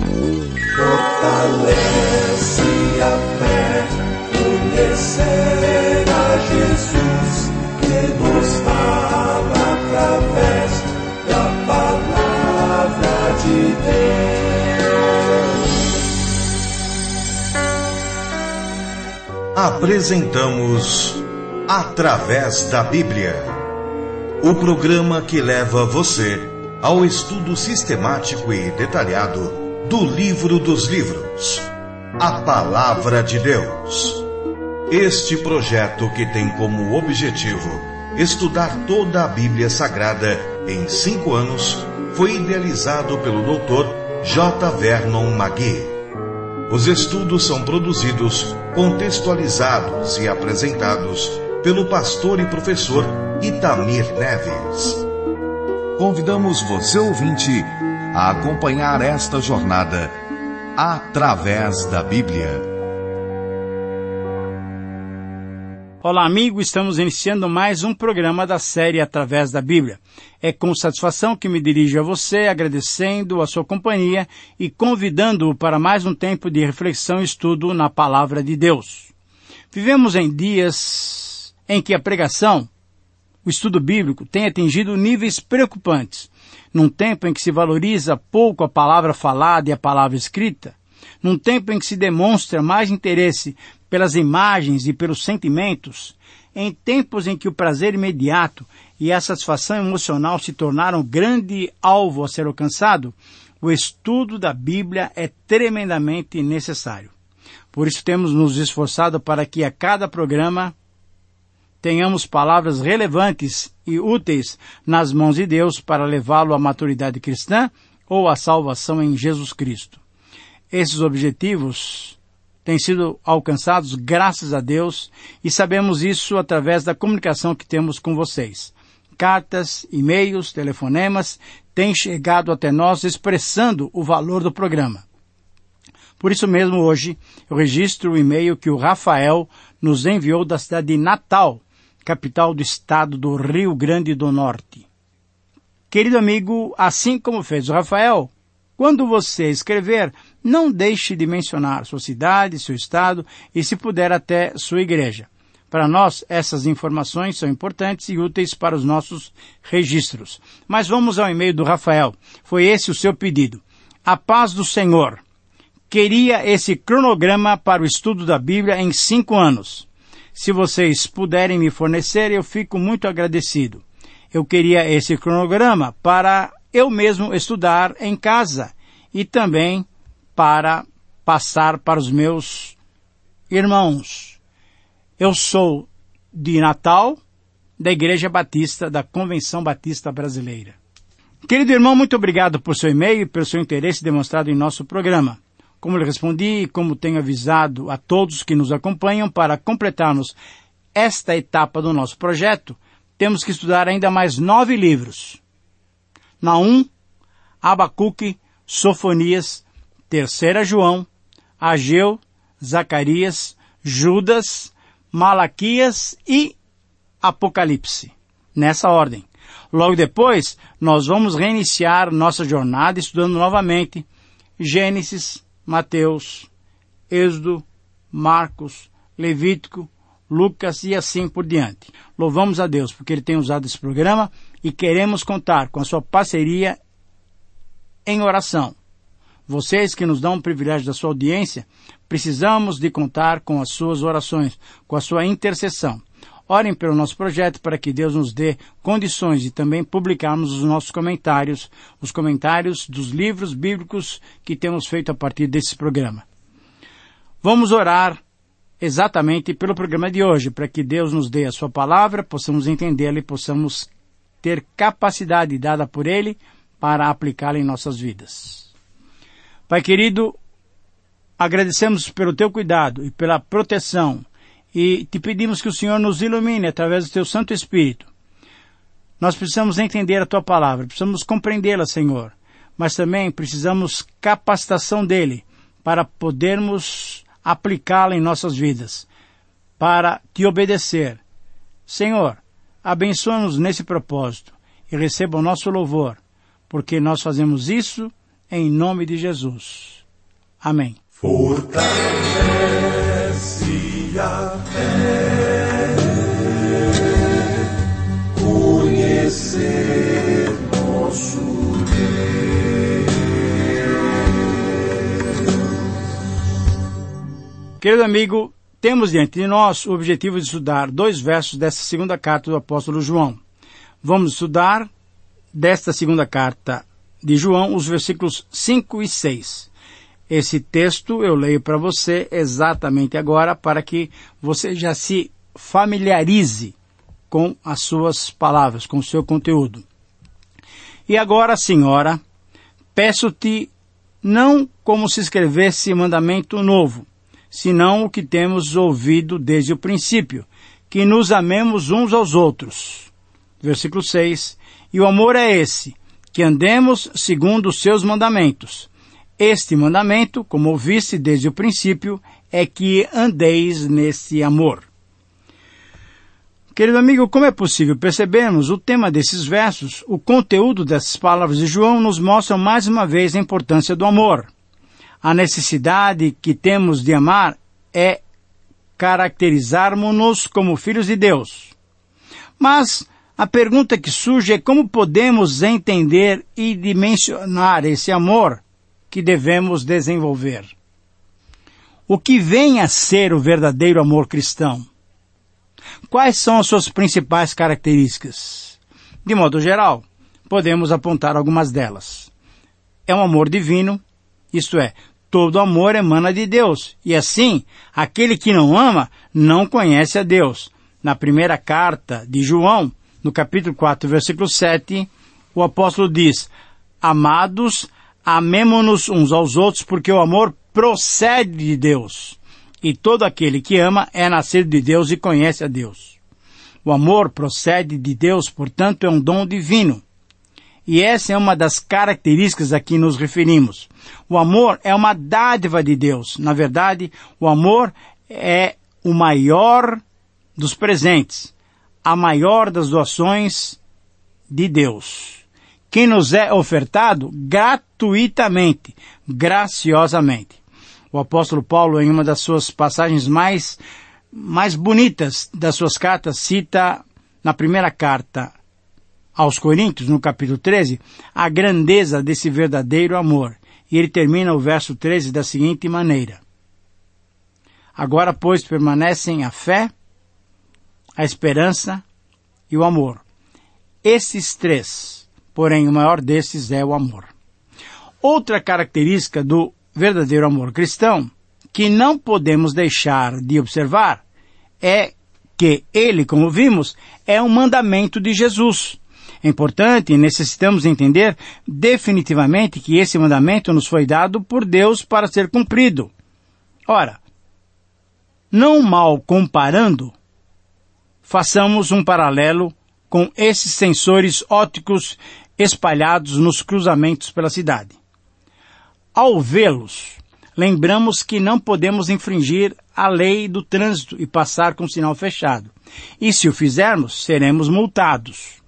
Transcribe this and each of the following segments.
Fortalece a fé, conhecer a Jesus, que nos fala através da palavra de Deus. Apresentamos Através da Bíblia, o programa que leva você ao estudo sistemático e detalhado do livro dos livros, a Palavra de Deus. Este projeto, que tem como objetivo estudar toda a Bíblia Sagrada em 5 anos, foi idealizado pelo Dr. J. Vernon McGee. Os estudos são produzidos, contextualizados e apresentados pelo pastor e professor Itamir Neves. Convidamos você, ouvinte, a acompanhar esta jornada através da Bíblia. Olá, amigo, estamos iniciando mais um programa da série Através da Bíblia. É com satisfação que me dirijo a você, agradecendo a sua companhia e convidando-o para mais um tempo de reflexão e estudo na Palavra de Deus. Vivemos em dias em que a pregação, o estudo bíblico, tem atingido níveis preocupantes. Num tempo em que se valoriza pouco a palavra falada e a palavra escrita, num tempo em que se demonstra mais interesse pelas imagens e pelos sentimentos, em tempos em que o prazer imediato e a satisfação emocional se tornaram grande alvo a ser alcançado, o estudo da Bíblia é tremendamente necessário. Por isso temos nos esforçado para que a cada programa tenhamos palavras relevantes e úteis nas mãos de Deus para levá-lo à maturidade cristã ou à salvação em Jesus Cristo. Esses objetivos têm sido alcançados graças a Deus e sabemos isso através da comunicação que temos com vocês. Cartas, e-mails, telefonemas têm chegado até nós expressando o valor do programa. Por isso mesmo, hoje, eu registro o e-mail que o Rafael nos enviou da cidade de Natal, capital do estado do Rio Grande do Norte. Querido amigo, assim como fez o Rafael, quando você escrever, não deixe de mencionar sua cidade, seu estado e, se puder, até sua igreja. Para nós, essas informações são importantes e úteis para os nossos registros. Mas vamos ao e-mail do Rafael. Foi esse o seu pedido. A paz do Senhor. Queria esse cronograma para o estudo da Bíblia em 5 anos. Se vocês puderem me fornecer, eu fico muito agradecido. Eu queria esse cronograma para eu mesmo estudar em casa e também para passar para os meus irmãos. Eu sou de Natal, da Igreja Batista, da Convenção Batista Brasileira. Querido irmão, muito obrigado por seu e-mail e pelo seu interesse demonstrado em nosso programa. Como lhe respondi e como tenho avisado a todos que nos acompanham, para completarmos esta etapa do nosso projeto, temos que estudar ainda mais 9 livros. Naum, Abacuque, Sofonias, 3 João, Ageu, Zacarias, Judas, Malaquias e Apocalipse. Nessa ordem. Logo depois, nós vamos reiniciar nossa jornada estudando novamente Gênesis, Mateus, Êxodo, Marcos, Levítico, Lucas e assim por diante. Louvamos a Deus porque Ele tem usado esse programa e queremos contar com a sua parceria em oração. Vocês que nos dão o privilégio da sua audiência, precisamos de contar com as suas orações, com a sua intercessão. Orem pelo nosso projeto para que Deus nos dê condições de também publicarmos os nossos comentários, os comentários dos livros bíblicos que temos feito a partir desse programa. Vamos orar exatamente pelo programa de hoje, para que Deus nos dê a sua palavra, possamos entendê-la e possamos ter capacidade dada por Ele para aplicá-la em nossas vidas. Pai querido, agradecemos pelo Teu cuidado e pela proteção e te pedimos que o Senhor nos ilumine através do Teu Santo Espírito. Nós precisamos entender a Tua palavra, precisamos compreendê-la, Senhor, mas também precisamos capacitação dEle para podermos aplicá-la em nossas vidas, para Te obedecer. Senhor, abençoa-nos nesse propósito e receba o nosso louvor, porque nós fazemos isso em nome de Jesus. Amém. Fortalece a fé, conhecer nosso Deus. Querido amigo, temos diante de nós o objetivo de estudar 2 versos desta segunda carta do apóstolo João. Vamos estudar desta segunda carta de João os versículos 5 e 6. Esse texto eu leio para você exatamente agora para que você já se familiarize com as suas palavras, com o seu conteúdo. E agora, Senhora, peço-te não como se escrevesse mandamento novo, senão o que temos ouvido desde o princípio, que nos amemos uns aos outros. Versículo 6. E o amor é esse, que andemos segundo os seus mandamentos. Este mandamento, como ouviste desde o princípio, é que andeis nesse amor. Querido amigo, como é possível percebermos o tema desses versos, o conteúdo dessas palavras de João nos mostra mais uma vez a importância do amor. A necessidade que temos de amar é caracterizarmos-nos como filhos de Deus. Mas a pergunta que surge é como podemos entender e dimensionar esse amor que devemos desenvolver. O que vem a ser o verdadeiro amor cristão? Quais são as suas principais características? De modo geral, podemos apontar algumas delas. É um amor divino, isto é, todo amor emana de Deus, e assim, aquele que não ama não conhece a Deus. Na primeira carta de João, no capítulo 4, versículo 7, o apóstolo diz: Amados, amemo-nos uns aos outros, porque o amor procede de Deus. E todo aquele que ama é nascido de Deus e conhece a Deus. O amor procede de Deus, portanto, é um dom divino. E essa é uma das características a que nos referimos. O amor é uma dádiva de Deus. Na verdade, o amor é o maior dos presentes, a maior das doações de Deus, que nos é ofertado gratuitamente, graciosamente. O apóstolo Paulo, em uma das suas passagens mais bonitas das suas cartas, cita na primeira carta aos Coríntios, no capítulo 13, a grandeza desse verdadeiro amor. E ele termina o verso 13 da seguinte maneira: Agora, pois, permanecem a fé, a esperança e o amor. Esses 3, porém o maior desses é o amor. Outra característica do verdadeiro amor cristão, que não podemos deixar de observar, é que ele, como vimos, é um mandamento de Jesus. É importante e necessitamos entender definitivamente que esse mandamento nos foi dado por Deus para ser cumprido. Ora, não mal comparando, façamos um paralelo com esses sensores ópticos espalhados nos cruzamentos pela cidade. Ao vê-los, lembramos que não podemos infringir a lei do trânsito e passar com o sinal fechado. E se o fizermos, seremos multados.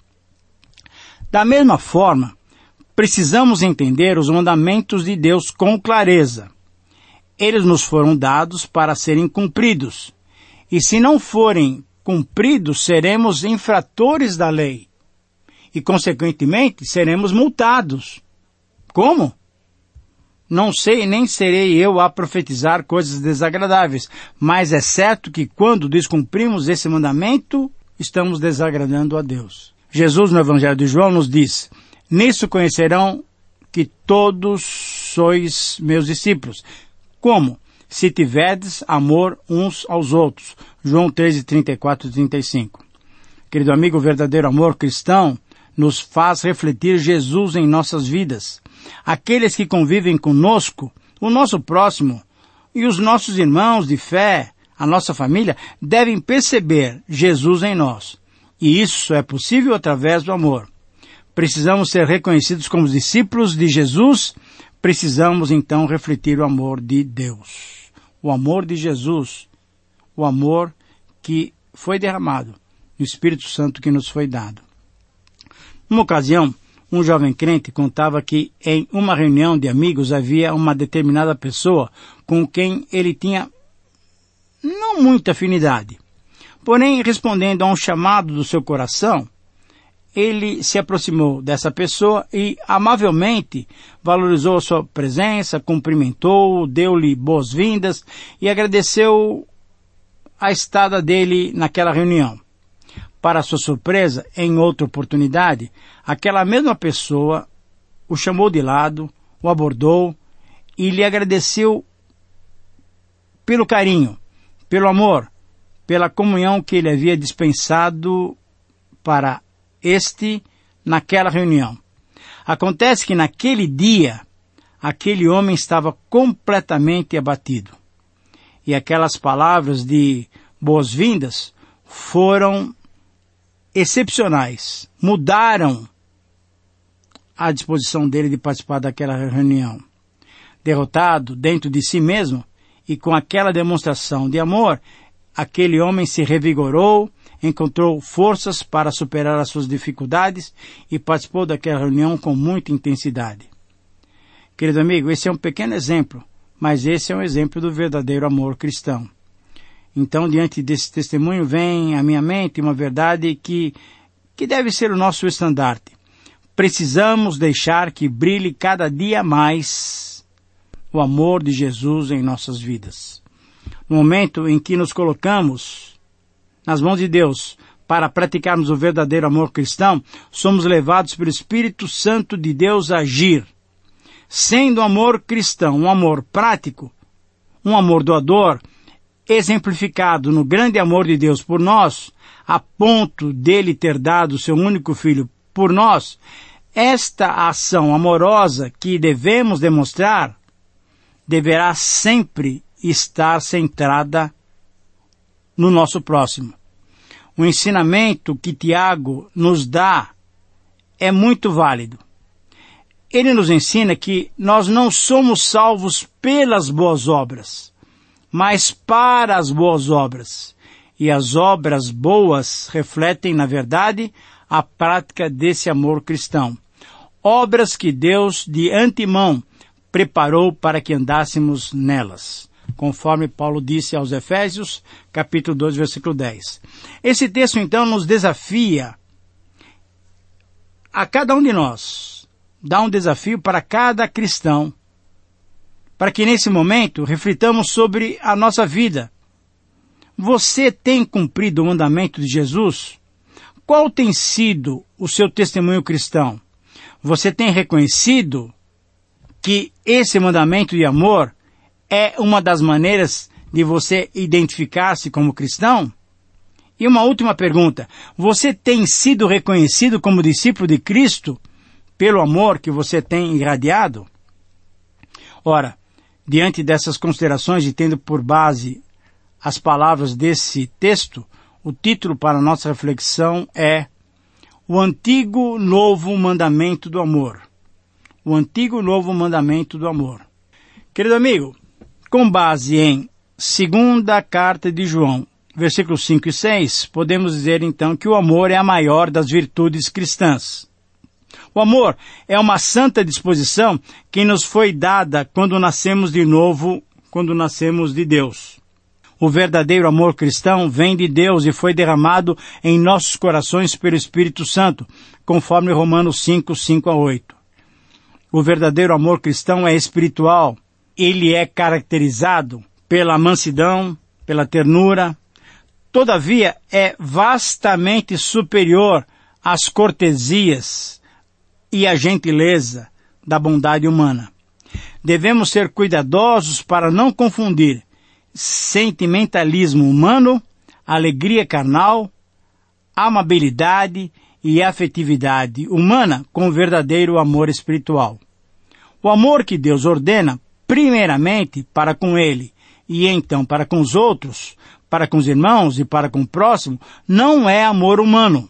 Da mesma forma, precisamos entender os mandamentos de Deus com clareza. Eles nos foram dados para serem cumpridos. E se não forem cumpridos, seremos infratores da lei. E, consequentemente, seremos multados. Como? Não sei, nem serei eu a profetizar coisas desagradáveis, mas é certo que quando descumprimos esse mandamento, estamos desagradando a Deus. Jesus, no Evangelho de João, nos diz: Nisso conhecerão que todos sois meus discípulos. Como? Se tiverdes amor uns aos outros. João 13, 34 e 35. Querido amigo, o verdadeiro amor cristão nos faz refletir Jesus em nossas vidas. Aqueles que convivem conosco, o nosso próximo e os nossos irmãos de fé, a nossa família, devem perceber Jesus em nós. E isso é possível através do amor. Precisamos ser reconhecidos como discípulos de Jesus, precisamos então refletir o amor de Deus. O amor de Jesus, o amor que foi derramado, o Espírito Santo que nos foi dado. Numa ocasião, Um jovem crente contava que em uma reunião de amigos havia uma determinada pessoa com quem ele tinha não muita afinidade. Porém, respondendo a um chamado do seu coração, ele se aproximou dessa pessoa e amavelmente valorizou a sua presença, cumprimentou, deu-lhe boas-vindas e agradeceu a estada dele naquela reunião. Para sua surpresa, em outra oportunidade, aquela mesma pessoa o chamou de lado, o abordou e lhe agradeceu pelo carinho, pelo amor, pela comunhão que ele havia dispensado para naquela reunião. Acontece que naquele dia, aquele homem estava completamente abatido. E aquelas palavras de boas-vindas foram excepcionais, mudaram a disposição dele de participar daquela reunião. Derrotado dentro de si mesmo e com aquela demonstração de amor, aquele homem se revigorou, encontrou forças para superar as suas dificuldades e participou daquela reunião com muita intensidade. Querido amigo, esse é um pequeno exemplo, mas esse é um exemplo do verdadeiro amor cristão. Então, diante desse testemunho, vem à minha mente uma verdade que deve ser o nosso estandarte. Precisamos deixar que brilhe cada dia mais o amor de Jesus em nossas vidas. No momento em que nos colocamos nas mãos de Deus para praticarmos o verdadeiro amor cristão, somos levados pelo Espírito Santo de Deus a agir. Sendo o amor cristão um amor prático, um amor doador, exemplificado no grande amor de Deus por nós, a ponto dele ter dado o seu único filho por nós, esta ação amorosa que devemos demonstrar deverá sempre estar centrada no nosso próximo. O ensinamento que Tiago nos dá é muito válido. Ele nos ensina que nós não somos salvos pelas boas obras, mas para as boas obras. E as obras boas refletem, na verdade, a prática desse amor cristão. Obras que Deus, de antemão, preparou para que andássemos nelas, conforme Paulo disse aos Efésios, capítulo 2, versículo 10. Esse texto, então, nos desafia a cada um de nós, dá um desafio para cada cristão, para que nesse momento reflitamos sobre a nossa vida. Você tem cumprido o mandamento de Jesus? Qual tem sido o seu testemunho cristão? Você tem reconhecido que esse mandamento de amor é uma das maneiras de você identificar-se como cristão? E uma última pergunta: você tem sido reconhecido como discípulo de Cristo pelo amor que você tem irradiado? Ora, diante dessas considerações e tendo por base as palavras desse texto, o título para a nossa reflexão é O Antigo Novo Mandamento do Amor. O Antigo Novo Mandamento do Amor. Querido amigo, com base em 2ª Carta de João, versículos 5 e 6, podemos dizer então que o amor é a maior das virtudes cristãs. O amor é uma santa disposição que nos foi dada quando nascemos de novo, quando nascemos de Deus. O verdadeiro amor cristão vem de Deus e foi derramado em nossos corações pelo Espírito Santo, conforme Romanos 5, 5 a 8. O verdadeiro amor cristão é espiritual. Ele é caracterizado pela mansidão, pela ternura. Todavia, é vastamente superior às cortesias e à gentileza da bondade humana. Devemos ser cuidadosos para não confundir sentimentalismo humano, alegria carnal, amabilidade e afetividade humana com o verdadeiro amor espiritual. O amor que Deus ordena, primeiramente para com Ele e então para com os outros, para com os irmãos e para com o próximo, não é amor humano.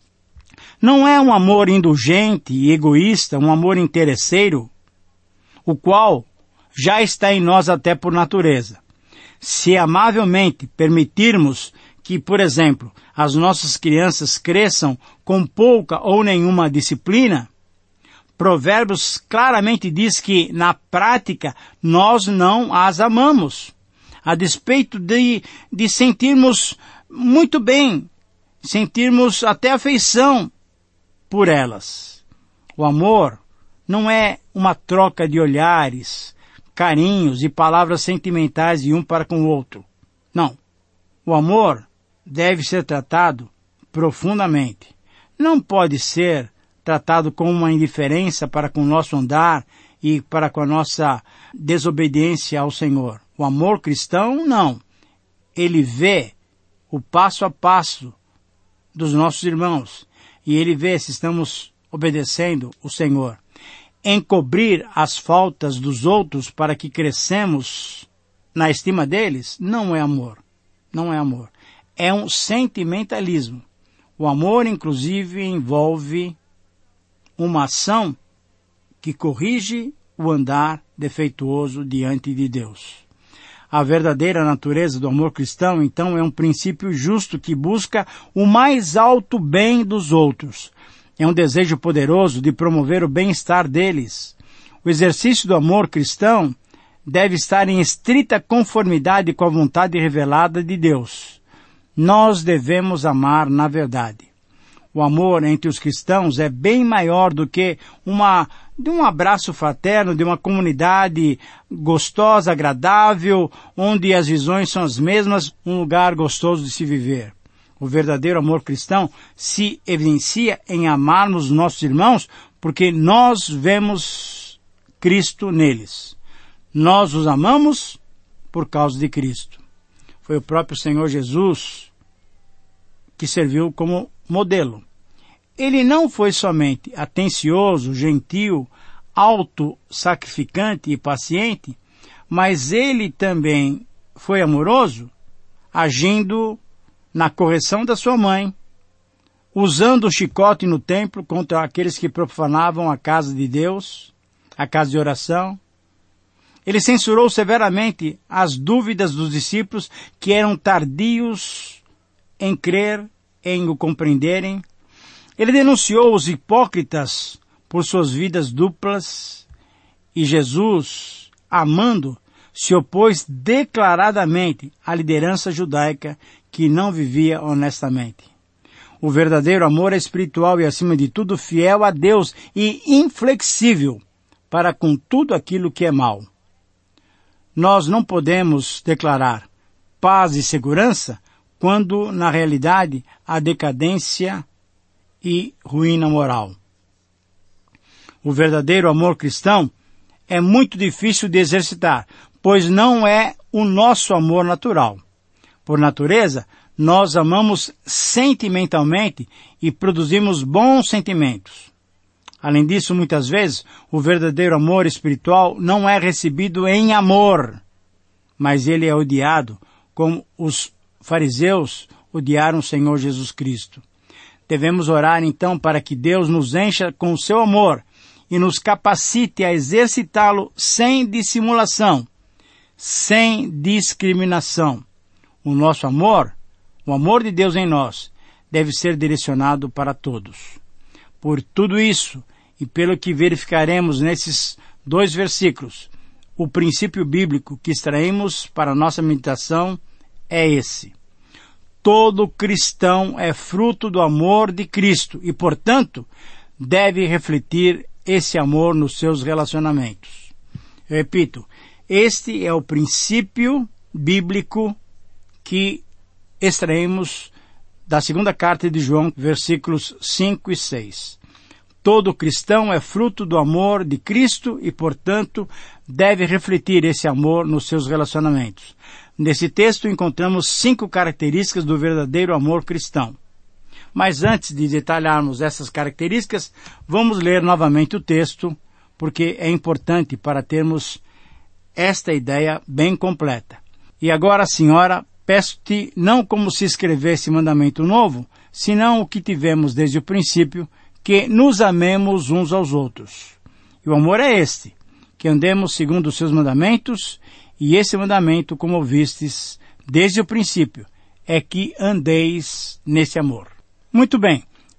Não é um amor indulgente e egoísta, um amor interesseiro, o qual já está em nós até por natureza. Se amavelmente permitirmos que, por exemplo, as nossas crianças cresçam com pouca ou nenhuma disciplina, Provérbios claramente diz que, na prática, nós não as amamos, a despeito de sentirmos muito bem, sentirmos até afeição por elas. O amor não é uma troca de olhares, carinhos e palavras sentimentais de um para com o outro. Não. O amor deve ser tratado profundamente. Não pode ser tratado com uma indiferença para com o nosso andar e para com a nossa desobediência ao Senhor. O amor cristão, não. Ele vê o passo a passo dos nossos irmãos e ele vê se estamos obedecendo o Senhor. Encobrir as faltas dos outros para que crescemos na estima deles não é amor. Não é amor. É um sentimentalismo. O amor, inclusive, envolve uma ação que corrige o andar defeituoso diante de Deus. A verdadeira natureza do amor cristão, então, é um princípio justo que busca o mais alto bem dos outros. É um desejo poderoso de promover o bem-estar deles. O exercício do amor cristão deve estar em estrita conformidade com a vontade revelada de Deus. Nós devemos amar na verdade. O amor entre os cristãos é bem maior do que de um abraço fraterno, de uma comunidade gostosa, agradável, onde as visões são as mesmas, um lugar gostoso de se viver. O verdadeiro amor cristão se evidencia em amarmos nossos irmãos, porque nós vemos Cristo neles. Nós os amamos por causa de Cristo. Foi o próprio Senhor Jesus que serviu como modelo. Ele não foi somente atencioso, gentil, auto-sacrificante e paciente, mas ele também foi amoroso, agindo na correção da sua mãe, usando o chicote no templo contra aqueles que profanavam a casa de Deus, a casa de oração. Ele censurou severamente as dúvidas dos discípulos que eram tardios em crer, em o compreenderem. Ele denunciou os hipócritas por suas vidas duplas e Jesus, amando, se opôs declaradamente à liderança judaica que não vivia honestamente. O verdadeiro amor é espiritual e, acima de tudo, fiel a Deus e inflexível para com tudo aquilo que é mal. Nós não podemos declarar paz e segurança quando, na realidade, há decadência e ruína moral. O verdadeiro amor cristão é muito difícil de exercitar, pois não é o nosso amor natural. Por natureza, nós amamos sentimentalmente e produzimos bons sentimentos. Além disso, muitas vezes, o verdadeiro amor espiritual não é recebido em amor, mas ele é odiado, como os fariseus odiaram o Senhor Jesus Cristo. Devemos orar, então, para que Deus nos encha com o seu amor e nos capacite a exercitá-lo sem dissimulação, sem discriminação. O nosso amor, o amor de Deus em nós, deve ser direcionado para todos. Por tudo isso, e pelo que verificaremos nesses 2 versículos, o princípio bíblico que extraímos para a nossa meditação é esse. Todo cristão é fruto do amor de Cristo e, portanto, deve refletir esse amor nos seus relacionamentos. Eu repito, este é o princípio bíblico que extraímos da 2ª carta de João, versículos 5 e 6. Todo cristão é fruto do amor de Cristo e, portanto, deve refletir esse amor nos seus relacionamentos. Nesse texto encontramos 5 características do verdadeiro amor cristão. Mas antes de detalharmos essas características, vamos ler novamente o texto, porque é importante para termos esta ideia bem completa. E agora, senhora, peço-te não como se escrevesse mandamento novo, senão o que tivemos desde o princípio, que nos amemos uns aos outros. E o amor é este, que andemos segundo os seus mandamentos, e esse mandamento, como ouvistes desde o princípio, é que andeis nesse amor. Muito bem,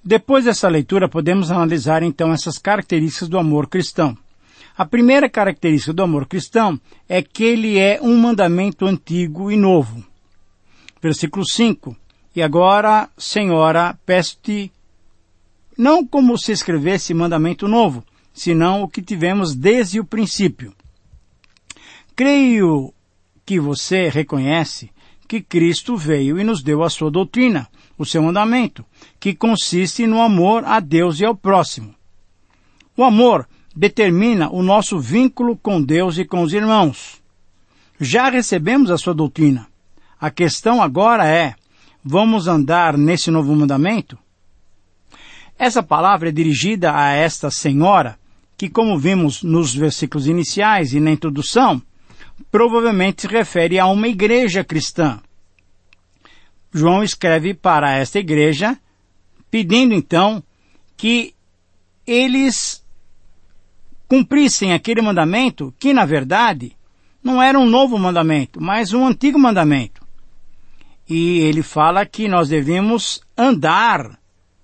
Depois dessa leitura, podemos analisar então essas características do amor cristão. A primeira característica do amor cristão é que ele é um mandamento antigo e novo. Versículo 5. E agora, Senhora, peço-te, não como se escrevesse mandamento novo, senão o que tivemos desde o princípio. Creio que você reconhece que Cristo veio e nos deu a sua doutrina, o seu mandamento, que consiste no amor a Deus e ao próximo. O amor determina o nosso vínculo com Deus e com os irmãos. Já recebemos a sua doutrina. A questão agora é, vamos andar nesse novo mandamento? Essa palavra é dirigida a esta senhora, que, como vimos nos versículos iniciais e na introdução, provavelmente se refere a uma igreja cristã. João escreve para esta igreja, pedindo então que eles cumprissem aquele mandamento que, na verdade, não era um novo mandamento, mas um antigo mandamento. E ele fala que nós devemos andar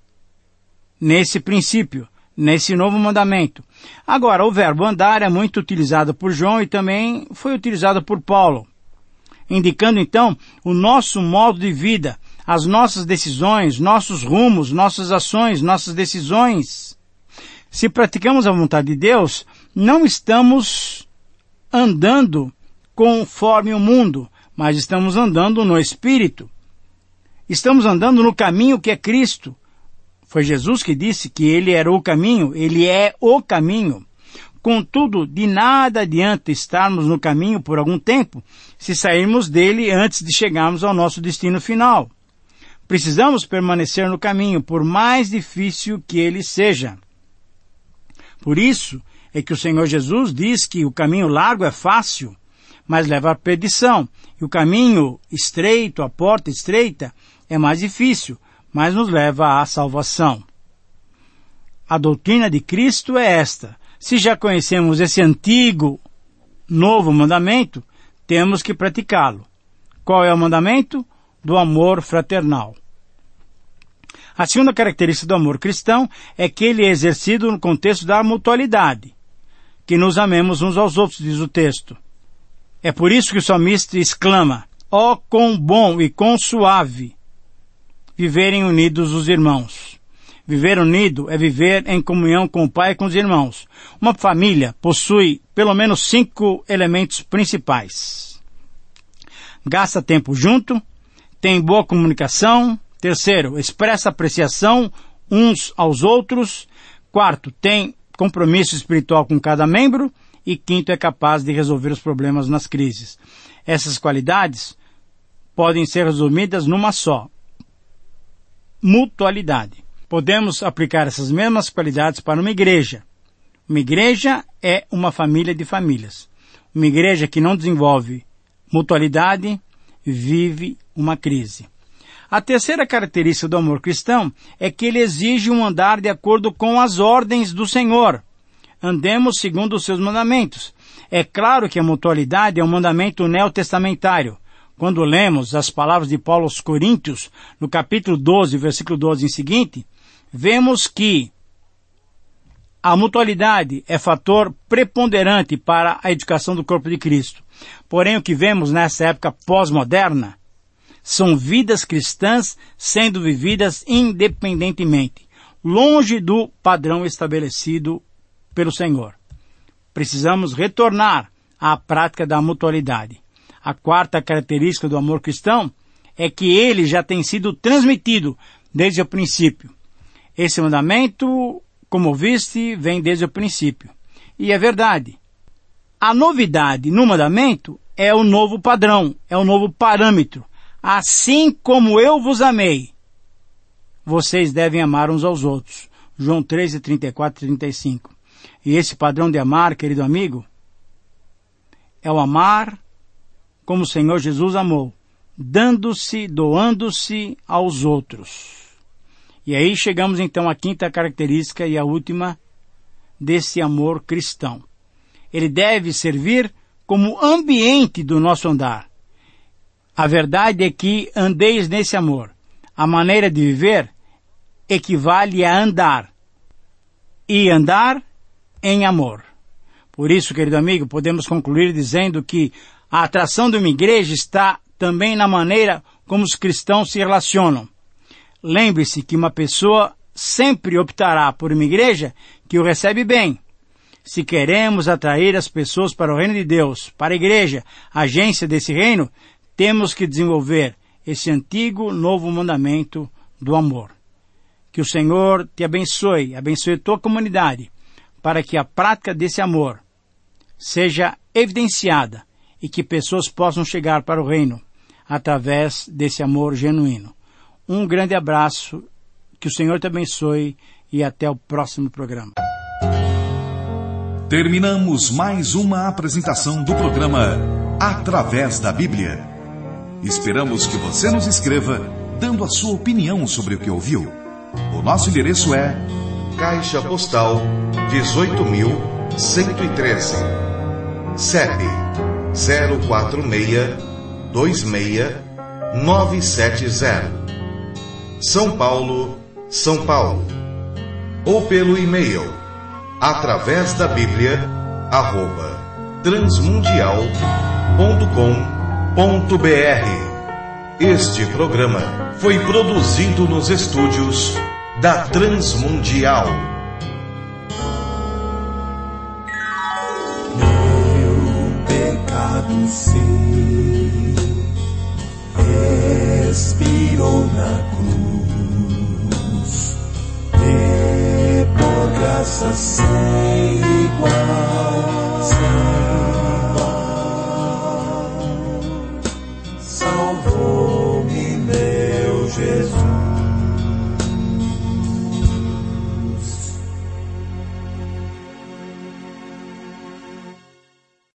nesse princípio, nesse novo mandamento. Agora, o verbo andar é muito utilizado por João e também foi utilizado por Paulo, indicando então o nosso modo de vida, as nossas decisões, nossos rumos, nossas ações, nossas decisões. Se praticamos a vontade de Deus, não estamos andando conforme o mundo, mas estamos andando no Espírito. Estamos andando no caminho que é Cristo. Foi Jesus que disse que Ele era o caminho, Ele é o caminho. Contudo, de nada adianta estarmos no caminho por algum tempo, se sairmos dele antes de chegarmos ao nosso destino final. Precisamos permanecer no caminho, por mais difícil que ele seja. Por isso é que o Senhor Jesus diz que o caminho largo é fácil, mas leva à perdição, e o caminho estreito, a porta estreita, é mais difícil, mas nos leva à salvação. A doutrina de Cristo é esta. Se já conhecemos esse antigo, novo mandamento, temos que praticá-lo. Qual é o mandamento? Do amor fraternal. A segunda característica do amor cristão é que ele é exercido no contexto da mutualidade, que nos amemos uns aos outros, diz o texto. É por isso que o salmista exclama, ó quão bom e quão suave viverem unidos os irmãos. Viver unido é viver em comunhão com o Pai e com os irmãos. Uma família possui pelo menos 5 elementos principais. Gasta tempo junto, tem boa comunicação. Terceiro, expressa apreciação uns aos outros. Quarto, tem compromisso espiritual com cada membro. E quinto, é capaz de resolver os problemas nas crises. Essas qualidades podem ser resumidas numa só: mutualidade. Podemos aplicar essas mesmas qualidades para uma igreja. Uma igreja é uma família de famílias. Uma igreja que não desenvolve mutualidade vive uma crise. A terceira característica do amor cristão é que ele exige um andar de acordo com as ordens do Senhor. Andemos segundo os seus mandamentos. É claro que a mutualidade é um mandamento neotestamentário. Quando lemos as palavras de Paulo aos Coríntios, no capítulo 12, versículo 12 em seguinte, vemos que a mutualidade é fator preponderante para a edificação do corpo de Cristo. Porém, o que vemos nessa época pós-moderna são vidas cristãs sendo vividas independentemente, longe do padrão estabelecido pelo Senhor. Precisamos retornar à prática da mutualidade. A quarta característica do amor cristão é que ele já tem sido transmitido desde o princípio. Esse mandamento, como viste, vem desde o princípio. E é verdade. A novidade no mandamento é o novo padrão, é o novo parâmetro. Assim como eu vos amei, vocês devem amar uns aos outros. João 13, 34 e 35. E esse padrão de amar, querido amigo, é o amar como o Senhor Jesus amou, dando-se, doando-se aos outros. E aí chegamos então à quinta característica e à última desse amor cristão. Ele deve servir como ambiente do nosso andar. A verdade é que andeis nesse amor. A maneira de viver equivale a andar, e andar em amor. Por isso, querido amigo, podemos concluir dizendo que a atração de uma igreja está também na maneira como os cristãos se relacionam. Lembre-se que uma pessoa sempre optará por uma igreja que o recebe bem. Se queremos atrair as pessoas para o reino de Deus, para a igreja, agência desse reino, temos que desenvolver esse antigo novo mandamento do amor. Que o Senhor te abençoe a tua comunidade, para que a prática desse amor seja evidenciada e que pessoas possam chegar para o reino através desse amor genuíno. Um grande abraço, que o Senhor te abençoe e até o próximo programa. Terminamos mais uma apresentação do programa Através da Bíblia. Esperamos que você nos escreva dando a sua opinião sobre o que ouviu. O nosso endereço é Caixa Postal 18.113, CEP 04626-970, São Paulo, São Paulo. Ou pelo e-mail através da Bíblia @transmundial.com.br. Este programa foi produzido nos estúdios da Transmundial. Meu pecado sim expirou na cruz, e por graça sem igual.